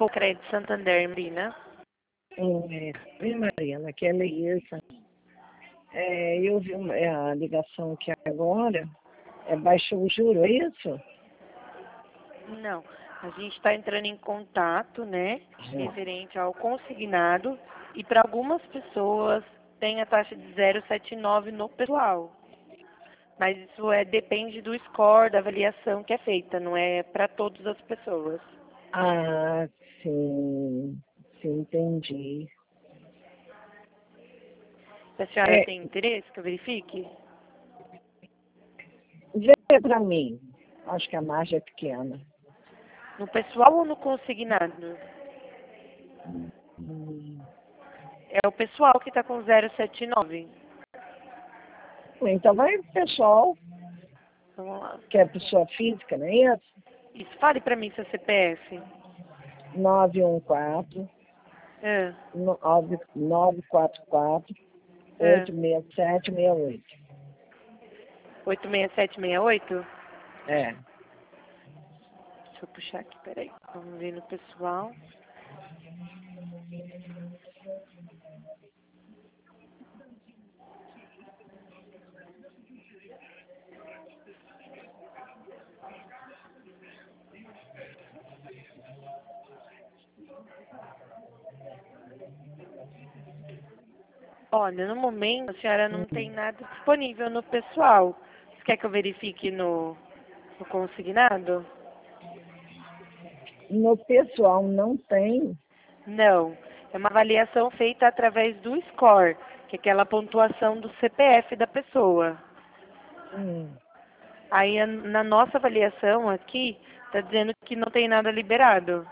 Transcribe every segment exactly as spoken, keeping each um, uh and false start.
Crédito Santander, Marina. É, oi, Mariana, aqui é a Leísa. É, eu vi uma, é, a ligação aqui agora, é, baixou o juro, é isso? Não, a gente está entrando em contato, né, referente ao consignado, e para algumas pessoas tem a taxa de zero vírgula setenta e nove no pessoal. Mas isso é, depende do score, da avaliação que é feita, não é para todas as pessoas. Ah, sim, sim, entendi. Se a senhora É, tem interesse que eu verifique? vê pra mim, acho que a margem é pequena. No pessoal ou no consignado? Hum. É o pessoal que está com zero vírgula setenta e nove. Então vai pro pessoal, Vamos lá. que é pessoa física, não é isso? Isso, fale para mim seu C P F. nove um quatro, É, nove quatro quatro, é. oito seis sete seis oito. oito seis sete seis oito? É. Deixa eu puxar aqui, peraí. Vamos ver no pessoal. Olha, no momento a senhora não tem nada disponível no pessoal. Você quer que eu verifique no, no consignado? No pessoal não tem. Não. É uma avaliação feita através do score, que é aquela pontuação do C P F da pessoa. Hum, Aí a- na nossa avaliação aqui, está dizendo que não tem nada liberado.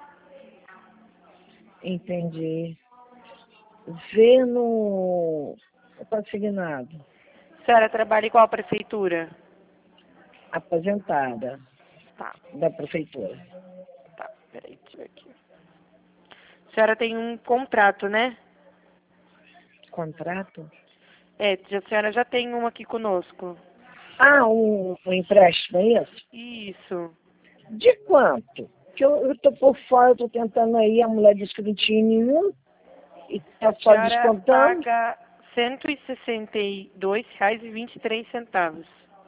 entendi. Vê no consignado, A senhora trabalha em qual prefeitura? aposentada Tá, da prefeitura. tá, peraí, deixa eu ver aqui. A senhora tem um contrato, né? Contrato? É, a senhora já tem um aqui conosco. Ah, um, um empréstimo, é isso? Isso. De quanto? Que eu, eu tô por fora, eu tô tentando aí, a mulher disse que não tinha nenhum, e tá A só senhora descontando. paga cento e sessenta e dois reais e vinte e três centavos.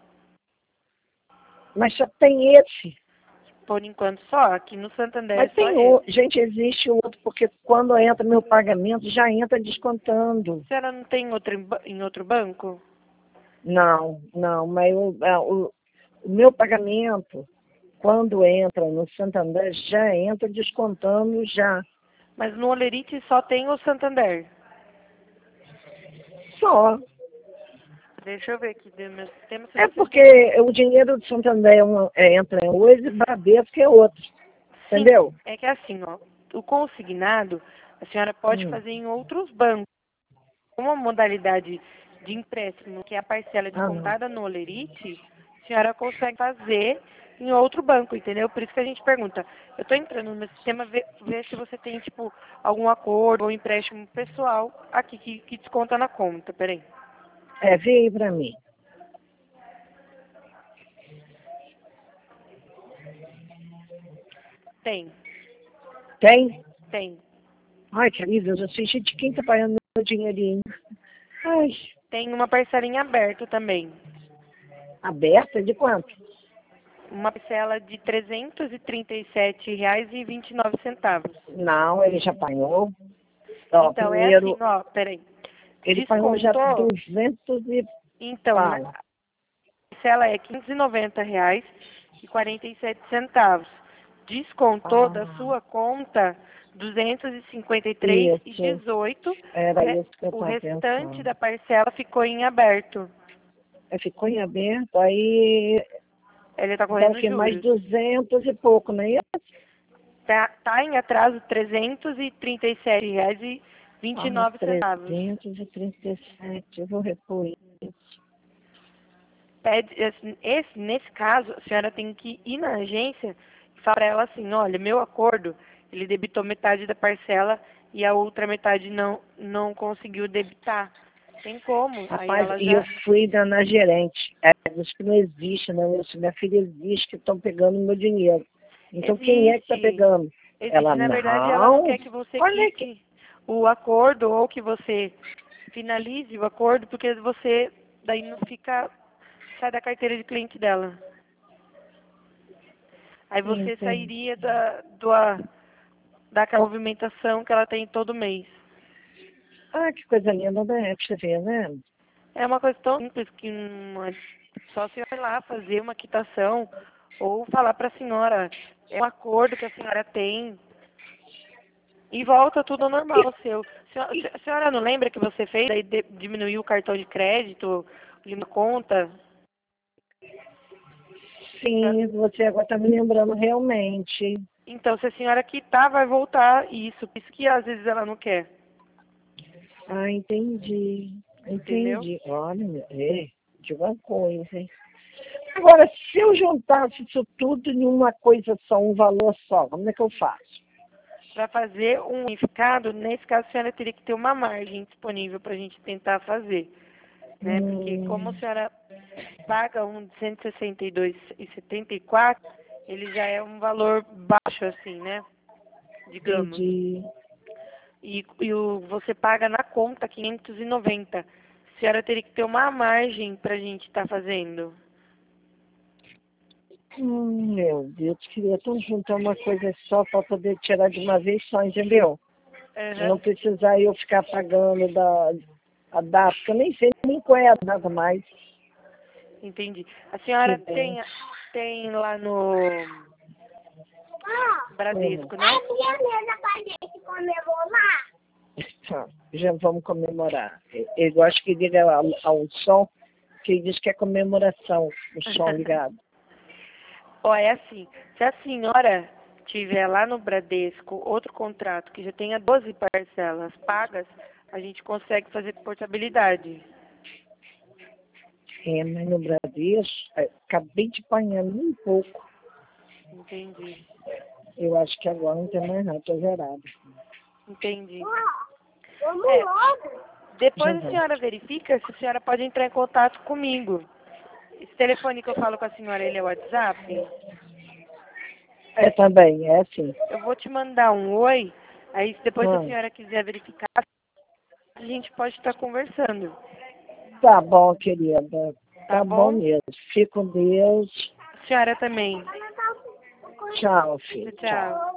Mas só tem esse. Por enquanto só, aqui no Santander é Mas só tem esse. outro. Gente, existe outro, porque quando entra meu pagamento, já entra descontando. A senhora não tem outro em, ba- em outro banco? Não, não, mas o, a- o, o meu pagamento, quando entra no Santander, já entra descontando já. Mas no Olerite só tem o Santander. Só. Deixa eu ver aqui do meu sistema se É você porque tem. o dinheiro do Santander é um, é, entra em hoje e Bradesco é outro. Sim, Entendeu? é que é assim, ó, o consignado a senhora pode Hum. fazer em outros bancos. Uma modalidade de empréstimo, que é a parcela Ah, não. descontada no Olerite, a senhora consegue fazer em outro banco, entendeu? Por isso que a gente pergunta. Eu estou entrando no meu sistema ver, ver se você tem, tipo, algum acordo ou empréstimo pessoal aqui que, que desconta na conta. Peraí. É, vê aí pra mim. Tem, Tem? tem. Ai, querida, eu já sei de quem tá pagando meu dinheirinho. Ai, Tem uma parcelinha aberta também. aberta de quanto? Uma parcela de trezentos e trinta e sete reais e vinte e nove centavos. Não, ele já pagou. Ó, Então, é assim, primeiro, ó, peraí. ele pagou já Descontou, duzentos e então, na- fala. parcela é quinhentos e noventa reais e quarenta e sete centavos. Descontou da Ah, sua conta duzentos e cinquenta e três reais e isso. dezoito centavos. O, Era re- isso que eu o estava restante pensando. da parcela ficou em aberto. Aí ficou em aberto, aí Ele está dá o correndo que? Mais juros. duzentos e pouco, não é isso? Tá, tá em atraso trezentos e trinta e sete reais e vinte e Ah, nove centavos. trezentos e trinta e sete, eu vou repor isso. Pede, esse, esse- nesse caso, a senhora tem que ir na agência e falar para ela assim, olha, meu acordo, ele debitou metade da parcela e a outra metade não, não conseguiu debitar. Tem como? Aí Rapaz, ela e eu já. fui na, na gerente. Ela disse que não existe, não. Eu disse, minha filha existe, que estão pegando meu dinheiro. Então quem é que está Existe. pegando? Existe, Ela na verdade, não. ela não quer que você Olha quite o acordo ou que você finalize o acordo, porque você daí não fica, sai da carteira de cliente dela. Aí você Entendi. sairia da, do, a- daquela movimentação que ela tem todo mês. Ah, que coisa linda, né? Pra você ver, né? É uma coisa tão simples que não é só a senhora ir lá fazer uma quitação ou falar para a senhora, é um acordo que a senhora tem e volta tudo ao normal seu. Senhora- A senhora não lembra que você fez, aí de- diminuiu o cartão de crédito, uma conta? Sim, você agora tá me lembrando realmente. Então, se a senhora quitar, vai voltar isso. Por isso que às vezes ela não quer, Ah, entendi. entendeu? Entendi. Olha, meu, é, de uma coisa, hein? Agora, se eu juntasse isso tudo em uma coisa só, um valor só, como é que eu faço? Para fazer um unificado, nesse caso a senhora teria que ter uma margem disponível para a gente tentar fazer, né? Porque como a Hum, senhora paga um de cento e sessenta e dois reais e setenta e quatro centavos, ele já é um valor baixo assim, né? Digamos. entendi. E, e o, você paga na conta quinhentos e noventa. A senhora teria que ter uma margem para a gente estar fazendo. Hum, meu Deus, queria tanto juntar uma coisa só para poder tirar de uma vez só, entendeu? Aham, Não precisar eu ficar pagando da, a data, que eu nem sei nem qual é a data mais entendi. A que senhora vem. tem, tem lá no Hum. Bradesco, né? minha mesa pra gente comemorar. Tá, já vamos comemorar. Eu acho que liga ao, ao som, que diz que é comemoração, o som ligado. Ó, é assim, se a senhora tiver lá no Bradesco outro contrato que já tenha doze parcelas pagas, a gente consegue fazer portabilidade. É, mas no Bradesco, é, acabei de apanhar um pouco. Entendi, Eu acho que agora não tem mais nada, tô zerado. entendi. Vamos É, logo. depois Já a vamos. senhora verifica se a senhora pode entrar em contato comigo. Esse telefone que eu falo com a senhora, ele é o WhatsApp? É também, é assim. Eu vou te mandar um oi, aí se depois a Hum. senhora quiser verificar, a gente pode estar conversando, Tá bom, querida. tá Tá bom bom? mesmo. Fique com Deus. A senhora também. Tchau, filho. Tchau. Tchau.